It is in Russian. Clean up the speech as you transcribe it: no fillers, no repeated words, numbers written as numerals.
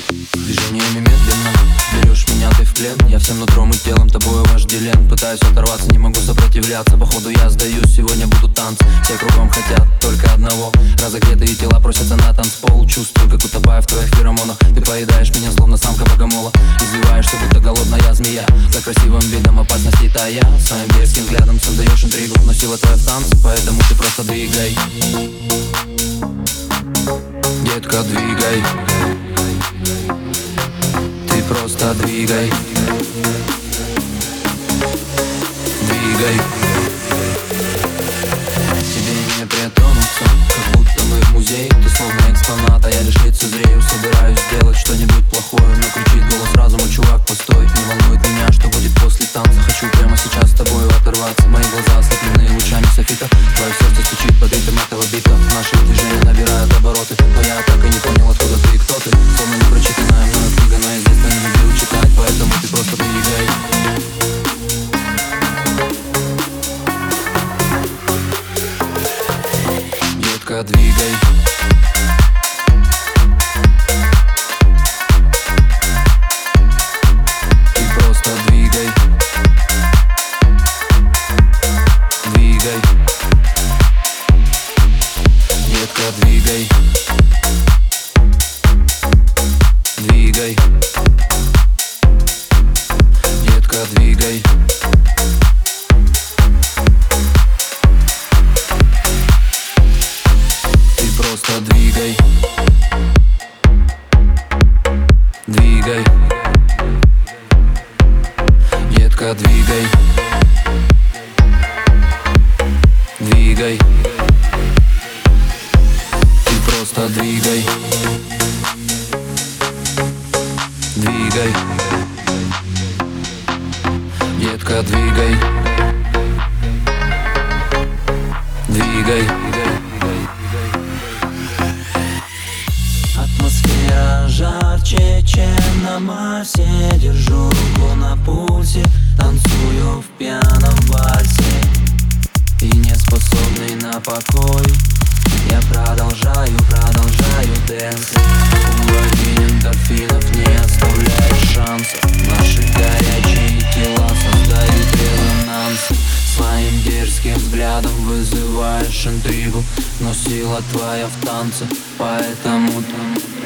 Движениями медленно берешь меня ты в плен. Я всем нутром и телом тобою вожделен. Пытаюсь оторваться, не могу сопротивляться. Походу я сдаюсь, сегодня будут танцы. Все кругом хотят только одного. Разогретые тела просятся на танцпол. Чувствую, как утопаю в твоих феромонах. Ты поедаешь меня, словно самка богомола. Извиваешься, будто голодная змея. За красивым видом опасности тая. Своим дерзким взглядом создаешь интригу. Но сила твоя в танце, поэтому ты просто двигай. Детка, двигай. Ты просто двигай. Двигай. Тебе не притронуться, как будто мы в музее. Ты словно экспонат, а я лишь лицезрею. Собираюсь сделать что-нибудь плохое, но кричит голос разума: чувак, постой. Не волнует меня, что будет после танца. Хочу прямо сейчас с тобою оторваться. Мои глаза ослеплены лучами софита. Твое сердце стучит под ритм этого бита. Наши движения набирают обороты, но я так и не понял, откуда ты и кто ты. Словно не прочитанная мною книга, но я с детства не любил читать. Поэтому ты просто двигай. Детка, двигай. Ты просто двигай. Двигай. Детка, двигай. Двигай. Детка, двигай. Просто двигай. Двигай. Детка, двигай. Двигай. Ты просто двигай. Двигай. Детка, двигай. Двигай. Атмосфера жарче, чем на Марсе. Держу руку на пульсе, танцую в пьяном вальсе. И не способный на покой, я продолжаю дэнс. Уровень эндорфинов не оставляет шансов. Наши горячие тела создают резонанс. Своим дерзким взглядом вызываешь интригу, но сила твоя в танце, поэтому там